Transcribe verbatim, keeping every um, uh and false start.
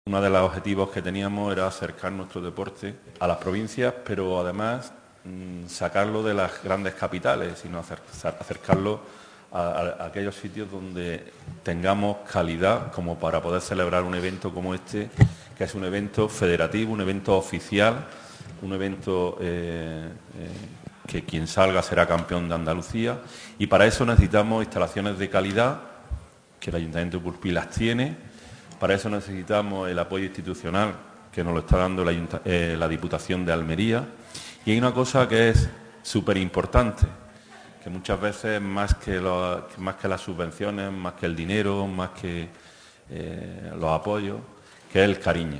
Uno de los objetivos que teníamos era acercar nuestro deporte a las provincias, pero además mmm, sacarlo de las grandes capitales, sino acercarlo a, a, a aquellos sitios donde tengamos calidad como para poder celebrar un evento como este, que es un evento federativo, un evento oficial, un evento eh, eh, que quien salga será campeón de Andalucía, y para eso necesitamos instalaciones de calidad, que el Ayuntamiento de Purpí las tiene. Para eso necesitamos el apoyo institucional que nos lo está dando la, eh, la Diputación de Almería. Y hay una cosa que es súper importante, que muchas veces más que, lo, más que las subvenciones, más que el dinero, más que eh, los apoyos, que es el cariño.